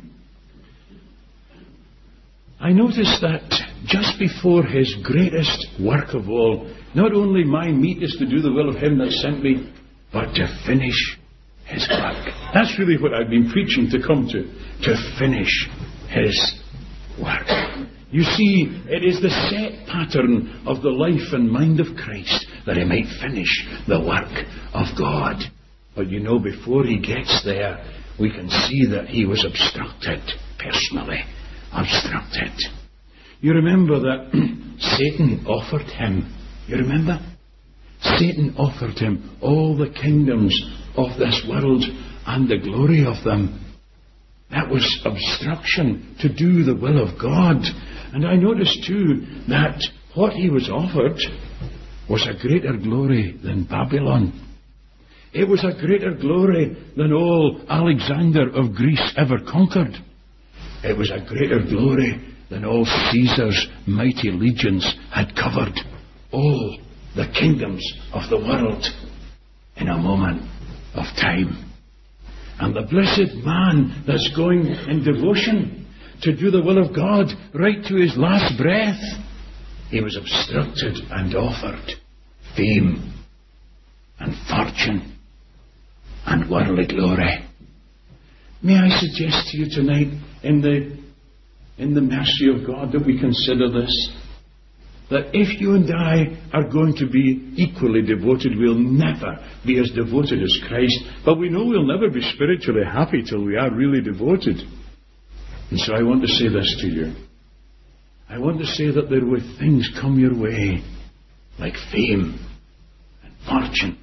I noticed that just before his greatest work of all, not only my meat is to do the will of him that sent me, but to finish his work. That's really what I've been preaching to come to. To finish his work. You see, it is the set pattern of the life and mind of Christ that he might finish the work of God. But you know, before he gets there, we can see that he was obstructed, personally obstructed. You remember that Satan offered him, you remember? Satan offered him all the kingdoms of this world and the glory of them. That was obstruction to do the will of God. And I noticed too that what he was offered was a greater glory than Babylon. It was a greater glory than all Alexander of Greece ever conquered. It was a greater glory than all Caesar's mighty legions had covered. All the kingdoms of the world in a moment of time. And the blessed man that's going in devotion to do the will of God right to his last breath, he was obstructed and offered fame and fortune and worldly glory. May I suggest to you tonight, in the, in the mercy of God, that we consider this, that if you and I are going to be equally devoted, we'll never be as devoted as Christ. But we know we'll never be spiritually happy till we are really devoted. And so I want to say this to you. I want to say that there will things come your way, like fame and fortune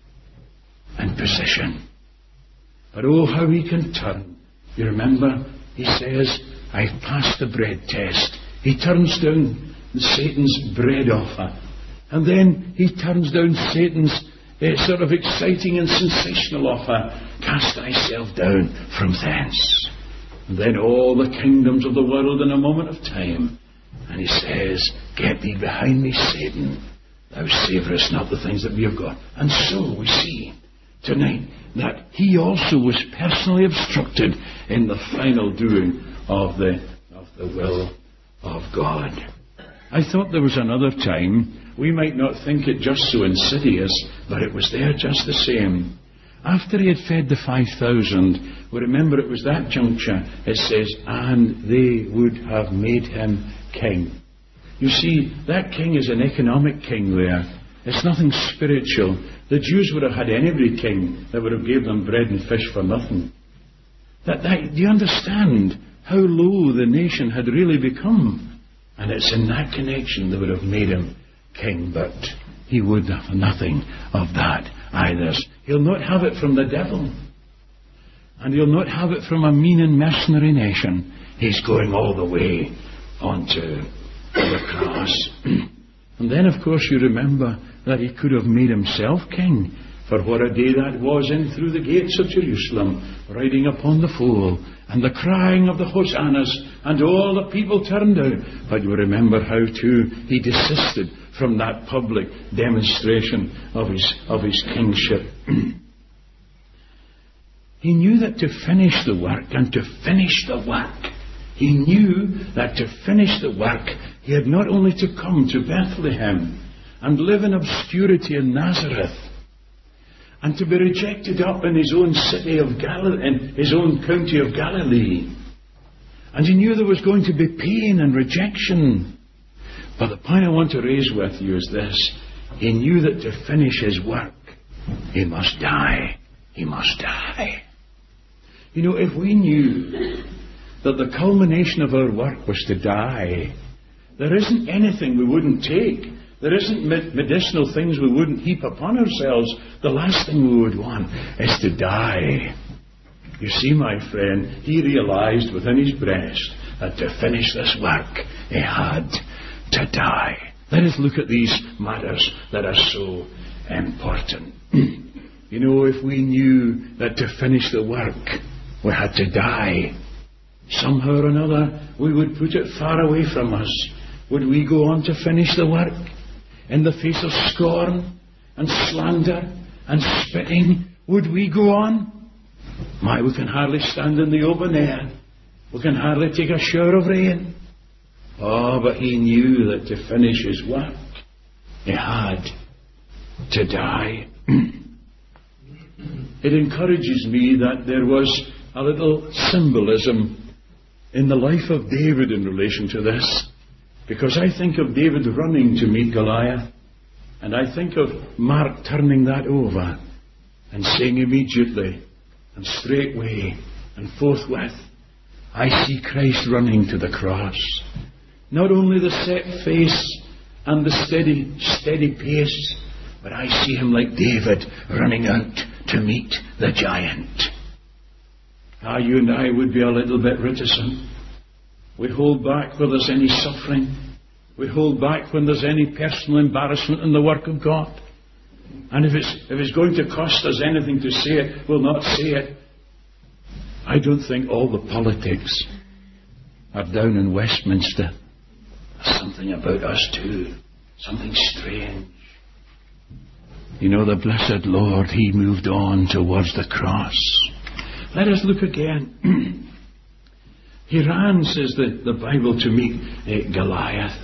and position. But oh, how he can turn. You remember, he says, I've passed the bread test. He turns down Satan's bread offer. And then he turns down Satan's uh, sort of exciting and sensational offer. Cast thyself down from thence. And then all the kingdoms of the world in a moment of time. And he says, get thee behind me, Satan. Thou savourest not the things that we have got. And so we see tonight that he also was personally obstructed in the final doing of the, of the will of God. I thought there was another time, we might not think it just so insidious, but it was there just the same. After he had fed the five thousand, we remember it was that juncture, it says, and they would have made him king. You see, that king is an economic king there. It's nothing spiritual. The Jews would have had anybody king that would have gave them bread and fish for nothing. That, that, do you understand how low the nation had really become? And it's in that connection they would have made him king, but he would have nothing of that either. He'll not have it from the devil. And he'll not have it from a mean and mercenary nation. He's going all the way onto the cross. And then, of course, you remember that he could have made himself king. For what a day that was, in through the gates of Jerusalem, riding upon the foal, and the crying of the hosannas, and all the people turned out. But you remember how too he desisted from that public demonstration of his, of his kingship. He knew that to finish the work, and to finish the work, he knew that to finish the work, he had not only to come to Bethlehem and live in obscurity in Nazareth, and to be rejected up in his own city of Galilee, in his own county of Galilee. And he knew there was going to be pain and rejection. But the point I want to raise with you is this. He knew that to finish his work, he must die. He must die. You know, if we knew that the culmination of our work was to die, there isn't anything we wouldn't take. There isn't medicinal things we wouldn't heap upon ourselves. The last thing we would want is to die. You see, my friend, he realized within his breast that to finish this work, he had to die. Let us look at these matters that are so important. You know, if we knew that to finish the work, we had to die, somehow or another, we would put it far away from us. Would we go on to finish the work in the face of scorn and slander and spitting? Would we go on? My, we can hardly stand in the open air. We can hardly take a shower of rain. Oh, but he knew that to finish his work, he had to die. it encourages me that there was a little symbolism in the life of David in relation to this. Because I think of David running to meet Goliath, and I think of Mark turning that over and saying immediately and straightway and forthwith, I see Christ running to the cross. Not only the set face and the steady, steady pace, but I see him like David running out to meet the giant. Ah, you and I would be a little bit reticent. We hold back where there's any suffering. We hold back when there's any personal embarrassment in the work of God. And if it's, if it's going to cost us anything to say it, we'll not say it. I don't think all the politics are down in Westminster. There's something about us too. Something strange. You know, the blessed Lord, He moved on towards the cross. Let us look again. He ran, says the, the Bible, to meet uh, Goliath.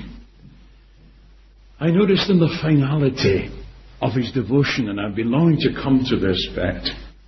I noticed in the finality of his devotion, and I've been longing to come to this bit,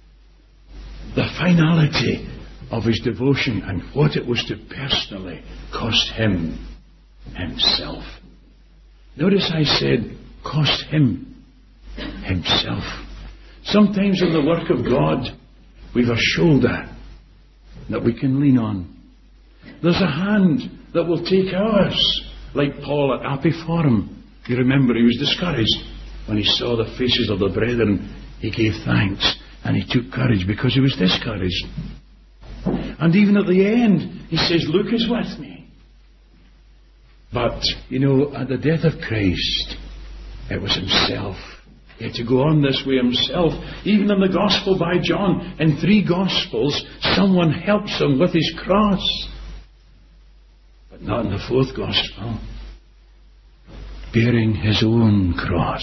the finality of his devotion and what it was to personally cost him himself. Notice I said, cost him himself. Sometimes in the work of God, we've a shoulder that we can lean on. There's a hand that will take ours, like Paul at Apiphorum. You remember he was discouraged when he saw the faces of the brethren. He gave thanks and he took courage because he was discouraged. And even at the end, he says, Luke is with me. But, you know, at the death of Christ, it was himself. He had to go on this way himself. Even in the Gospel by John, in three Gospels, someone helps him with his cross. But not in the fourth Gospel. Bearing his own cross.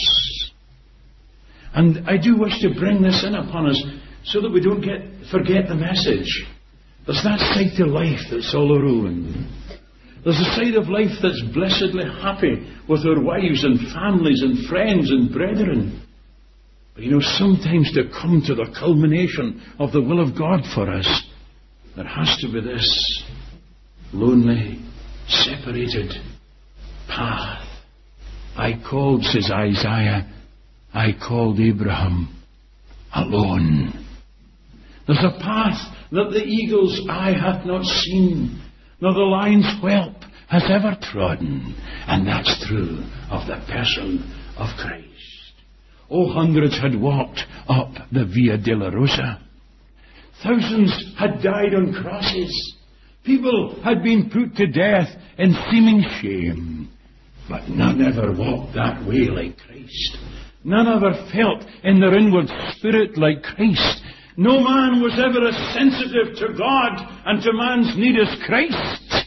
And I do wish to bring this in upon us so that we don't get forget the message. There's that side to life that's all our own. There's a side of life that's blessedly happy with our wives and families and friends and brethren. But you know, sometimes to come to the culmination of the will of God for us, there has to be this lonely, separated path. I called, says Isaiah, I called Abraham alone. There's a path that the eagle's eye hath not seen, nor the lion's whelp has ever trodden, and that's true of the person of Christ. Oh, hundreds had walked up the Via Dolorosa. Thousands had died on crosses. People had been put to death in seeming shame. But none ever walked that way like Christ. None ever felt in their inward spirit like Christ. No man was ever as sensitive to God and to man's need as Christ.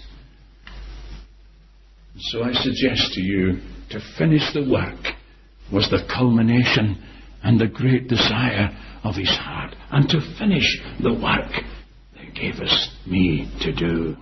So I suggest to you, to finish the work was the culmination and the great desire of his heart. And to finish the work that gave us me to do.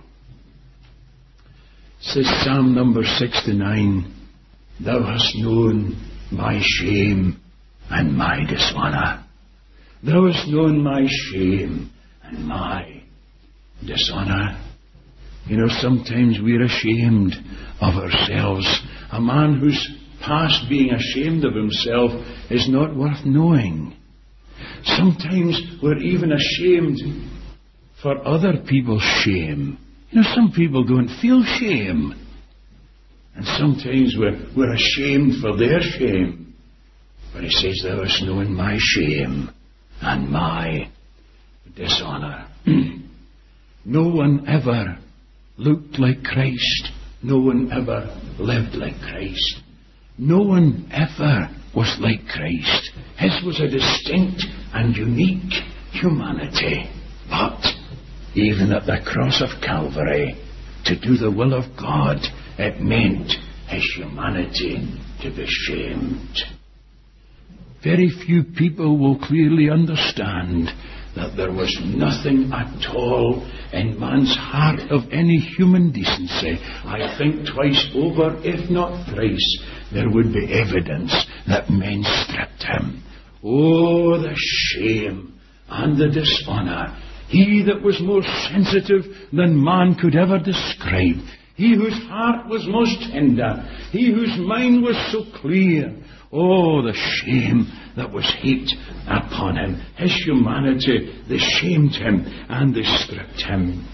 Says Psalm number sixty-nine, Thou hast known my shame and my dishonour. Thou hast known my shame and my dishonour. You know, sometimes we're ashamed of ourselves. A man who's past being ashamed of himself is not worth knowing. Sometimes we're even ashamed for other people's shame. You know, some people don't feel shame. And sometimes we're, we're ashamed for their shame. But he says, Thou hast known my shame and my dishonour. No one ever looked like Christ. No one ever lived like Christ. No one ever was like Christ. His was a distinct and unique humanity. But even at the cross of Calvary, to do the will of God, it meant his humanity to be shamed. Very few people will clearly understand that there was nothing at all in man's heart of any human decency. I think twice over, if not thrice, there would be evidence that men stripped him. Oh, the shame and the dishonour. He that was more sensitive than man could ever describe. He whose heart was most tender. He whose mind was so clear. Oh, the shame that was heaped upon him. His humanity, they shamed him and they stripped him.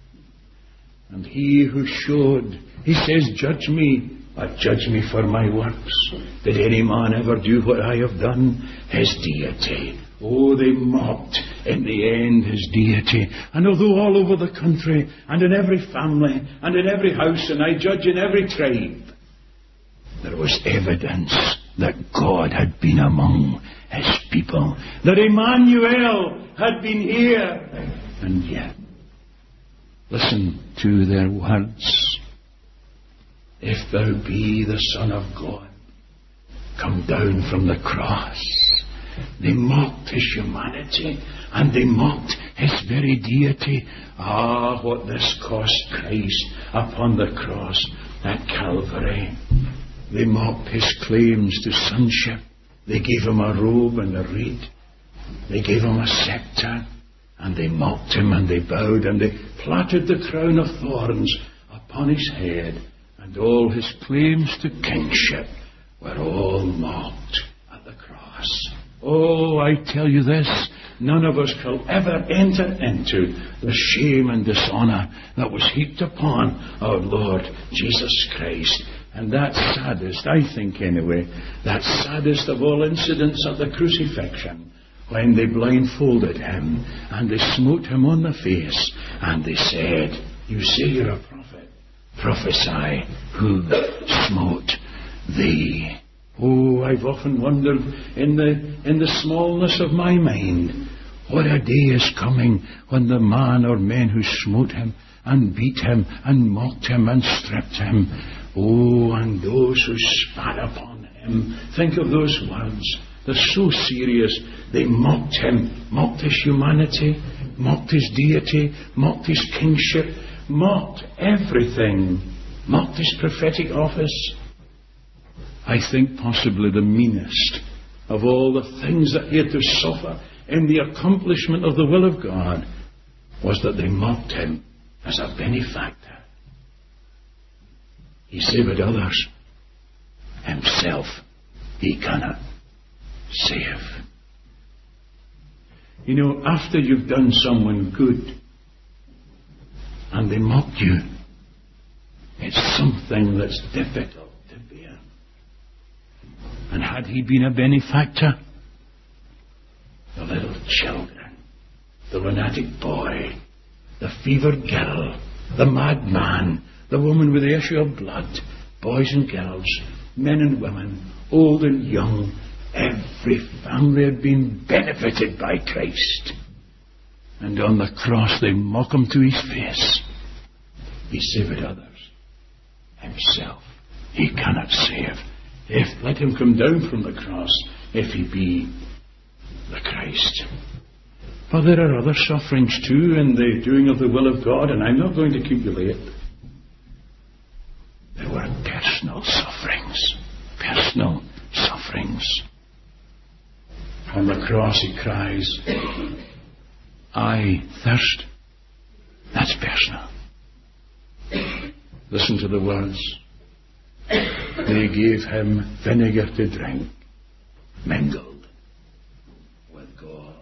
And he who showed, he says, judge me, or judge me for my works. Did any man ever do what I have done? His deity. Oh, they mocked in the end his deity. And although all over the country, and in every family, and in every house, and I judge in every tribe, there was evidence that God had been among his people, that Emmanuel had been here. And yet, listen to their words. If thou be the Son of God, come down from the cross. They mocked his humanity, and they mocked his very deity. Ah, what this cost Christ upon the cross at Calvary. They mocked his claims to sonship. They gave him a robe and a reed. They gave him a scepter, and they mocked him, and they bowed, and they plaited the crown of thorns upon his head, and all his claims to kingship were all mocked at the cross. Oh, I tell you this, none of us shall ever enter into the shame and dishonour that was heaped upon our Lord Jesus Christ. And that saddest, I think anyway, that saddest of all incidents of the crucifixion, when they blindfolded him and they smote him on the face and they said, you say you're a prophet, prophesy who smote thee. Oh, I've often wondered in the in the smallness of my mind, what a day is coming when the man or men who smote him and beat him and mocked him and stripped him, oh, and those who spat upon him, think of those words, they're so serious. They mocked him, mocked his humanity, mocked his deity, mocked his kingship, mocked everything, mocked his prophetic office. I think possibly the meanest of all the things that he had to suffer in the accomplishment of the will of God was that they mocked him as a benefactor. He saved others. Himself he cannot save. You know, after you've done someone good and they mock you, it's something that's difficult to bear. And had he been a benefactor, the little children, the lunatic boy, the fevered girl, the madman, the woman with the issue of blood, boys and girls, men and women, old and young, every family had been benefited by Christ. And on the cross they mock him to his face. He saved others. Himself he cannot save. If let him come down from the cross, if he be the Christ. But there are other sufferings too in the doing of the will of God, and I'm not going to keep you late. There were personal sufferings. Personal sufferings. On the cross he cries, I thirst. That's personal. Listen to the words. They gave him vinegar to drink, mingled with gall.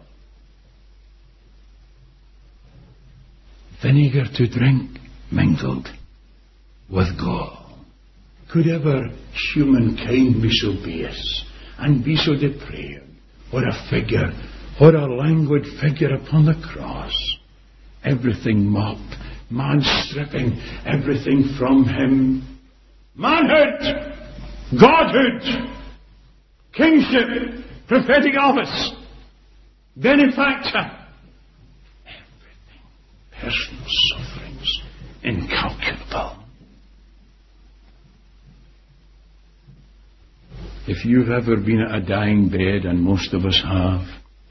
Vinegar to drink, mingled with gall. Could ever humankind be so base and be so depraved? What a figure, what a languid figure upon the cross. Everything mocked, man stripping everything from him. Manhood, godhood, kingship, prophetic office, benefactor. Everything. Personal sufferings, incalculable. If you've ever been at a dying bed, and most of us have,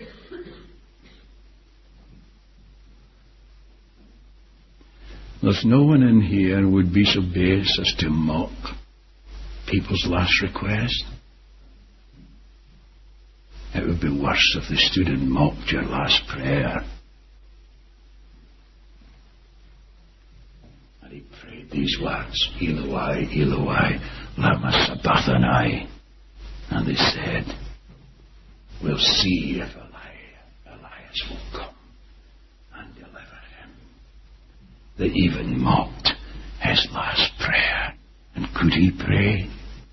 there's no one in here would be so base as to mock people's last request. It would be worse if they stood and mocked your last prayer. And he prayed these words, Eloi, Eloi, lama sabachthani. And they said, we'll see if Eli- Elias will come and deliver him. They even mocked his last prayer. And could he pray?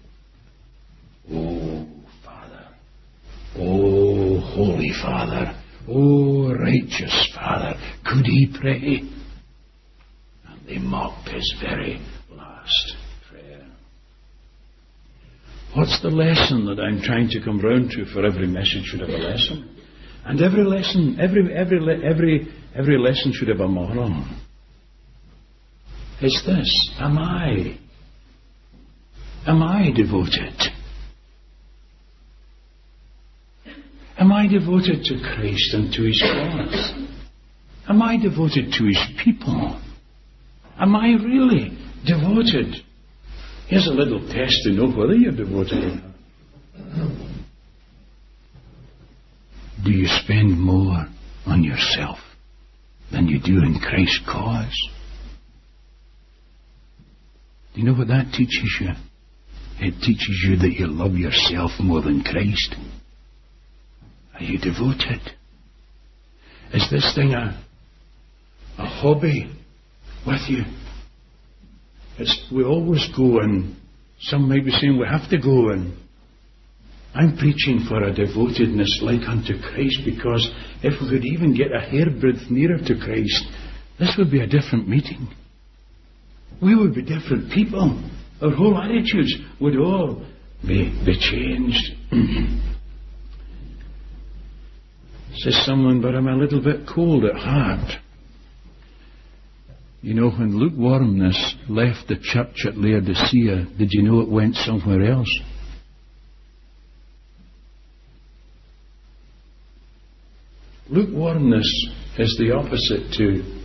Oh, Father. Oh, Holy Father. Oh, righteous Father. Could he pray? And they mocked his very last prayer. What's the lesson that I'm trying to come round to? For every message should have a lesson. And every lesson, every, every, every, every lesson should have a moral. It's this. Am I? Am I devoted? Am I devoted to Christ and to His cause? Am I devoted to His people? Am I really devoted? Here's a little test to know whether you're devoted or not. Do you spend more on yourself than you do in Christ's cause? Do you know what that teaches you? It teaches you that you love yourself more than Christ. Are you devoted? Is this thing a, a hobby with you? It's, we always go, and some might be saying we have to go, and I'm preaching for a devotedness like unto Christ, because if we could even get a hairbreadth nearer to Christ, this would be a different meeting. We would be different people. Our whole attitudes would all be, be changed. Says someone, but I'm a little bit cold at heart. You know, when lukewarmness left the church at Laodicea, did you know it went somewhere else? Lukewarmness is the opposite to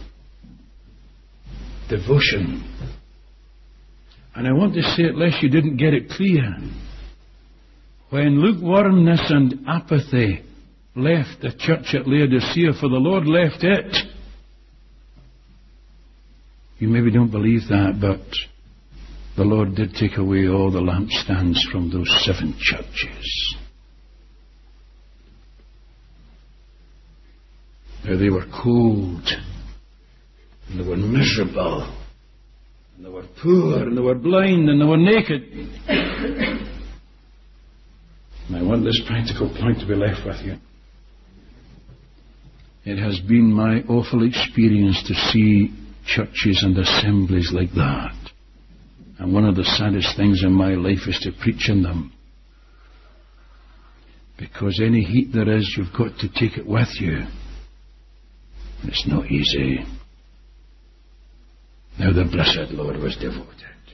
devotion. And I want to say it lest you didn't get it clear. When lukewarmness and apathy left the church at Laodicea, for the Lord left it. You maybe don't believe that, but the Lord did take away all the lampstands from those seven churches. Now they were cold, and they were miserable, and they were poor, and they were blind, and they were naked. And I want this practical point to be left with you. It has been my awful experience to see churches and assemblies like that. And one of the saddest things in my life is to preach in them. Because any heat there is, you've got to take it with you. It's not easy. Now the blessed Lord was devoted.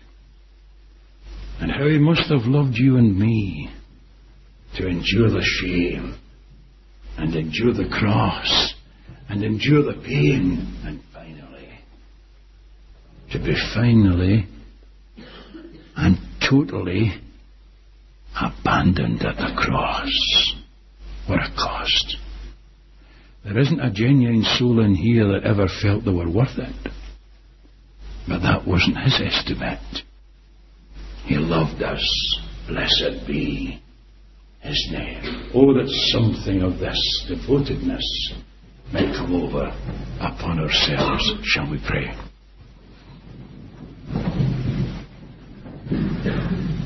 And how He must have loved you and me to endure the shame and endure the cross and endure the pain, and finally to be finally and totally abandoned at the cross. What a cost. There isn't a genuine soul in here that ever felt they were worth it. But that wasn't His estimate. He loved us. Blessed be His name. Oh, that something of this devotedness may come over upon ourselves. Shall we pray?